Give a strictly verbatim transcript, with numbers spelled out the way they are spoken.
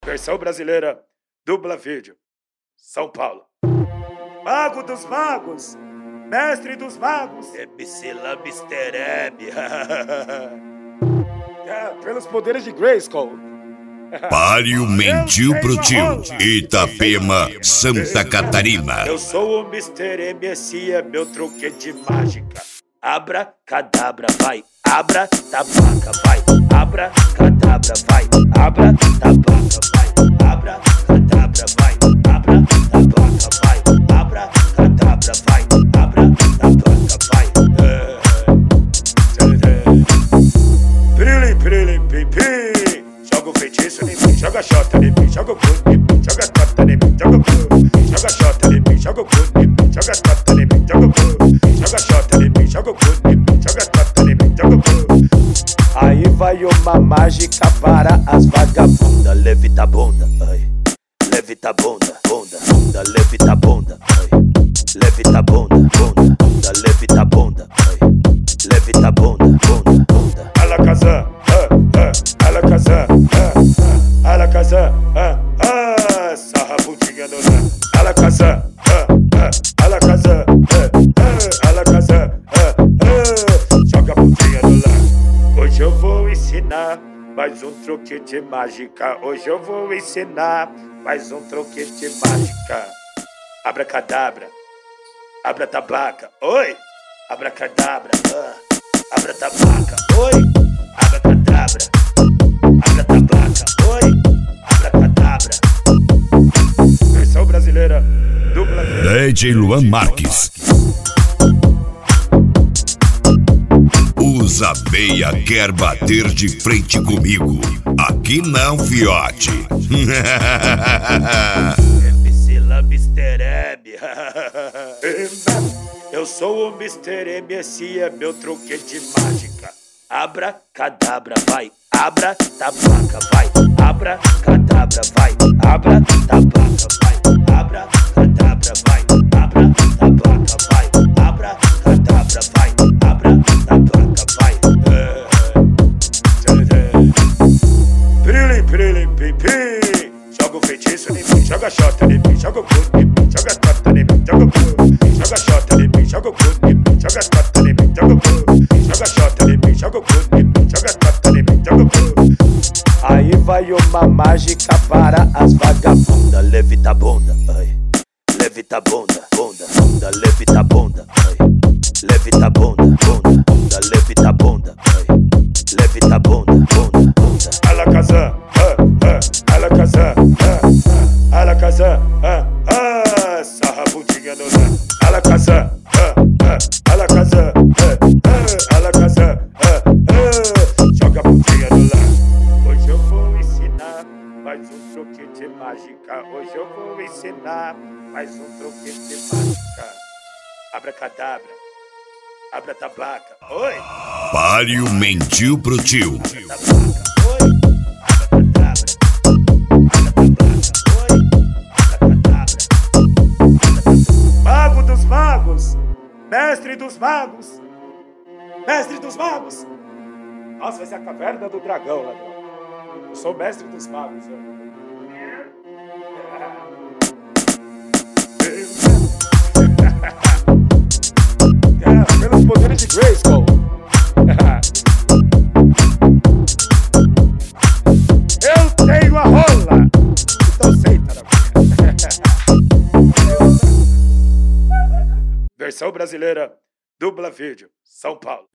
Versão brasileira, dubla vídeo, São Paulo. Mago dos magos, mestre dos magos, M C La Mister M. É, pelos poderes de Grayskull. Palio mentiu pro tio. Itapema, Santa Catarina. Eu sou o Mister M, esse é meu truque de mágica. Abra, cadabra, vai. Abra, tabaca, vai. Abra, cadabra, vai. Abra, tabaca, vai. Abra, cadabra, vai. Abra, tabaca, vai. Abra, cadabra, vai. Abra, tabaca, vai. Pirilim, pirilim, pim, pim. Joga o feitiço em mim, joga xota em mim, joga o cu em mim, joga tota em mim, joga o cu. Joga xota em mim, joga o cu em mim, joga tota em mim, joga o cu. Joga xota em mim, joga o cu em mim, joga tota em mim, joga o cu. Aí vai uma mágica para as vagabundas. Levita a bunda, ai. Levita a bunda, bunda, bunda, levita a bunda, ai. Levita a bunda, bunda, bunda, levita a bunda, ai. Levita a bunda, bunda, bunda. Alakazam, ah, ah, Alakazam, ah, ah, Alakazam, ah, ah, sarra a bundinha no lã. Alakazam, ah, ah, Alakazam, ah, ah, Alakazam, ah, ah, joga a bundinha no lã. Hoje eu vou ensinar mais um truque de mágica. Hoje eu vou ensinar mais um truque de mágica. Abracadabra, abra tabaca, oi, abracadabra, ah, abra tabaca, oi, abracadabra, abra tabaca, oi, abracadabra. Versão brasileira, dubla vídeo. D J Luan Marques. Usa meia quer bater de frente comigo. Aqui não, fiote. M C La Mister M. Eu sou o Mister M, esse é meu truque de mágica. Abra, cadabra, vai. Abra, tabaca, vai. Abra, cadabra, vai. Abra, tabaca, vai. Abra, cadabra, vai. Abra, tabaca, vai. Abra, cadabra, vai. Abra, tabaca, vai. Pirilim, pirilim, pim, pim. Joga o feitiço em mim, joga xota em mim, joga o cu em mim, joga tota em mim, joga o cu. Joga xota em mim, joga o cu em mim, joga tota em mim, joga o cu. Joga xota em mim, joga o cu em mim, joga tota em mim, joga o cu. Aí vai uma mágica para as vagabundas. Levita a bunda, ai. Levita a bunda, bunda, bunda, levita a bunda, ai. Levita a bunda, bunda, bunda, levita a bunda, ai. Levita a bunda, bunda, bunda. Alakazam, ah, ah, Alakazam, ah, ah, Alakazam, ah, ah, sarra a bundinha no lã. Alakazam, ah, ah, Alakazam, ah, ah, Alakazam, ah, ah, joga a bundinha no lã. Hoje eu vou ensinar mais um truque de mágica. Hoje eu vou ensinar mais um truque de mágica. Abracadabra, abra tabaca, oi. Palio mentiu pro tio. Tabaca, oi. Abracadabra, abra tabaca, oi. Abracadabra. Mago dos magos, mestre dos magos, mestre dos magos. Nossa, vai ser a caverna do dragão, ladrão. Eu sou o mestre dos magos. Né? É, pelos poderes de Grayskull. Eu tenho a rola. Então senta na minha. Versão brasileira, dubla vídeo, São Paulo.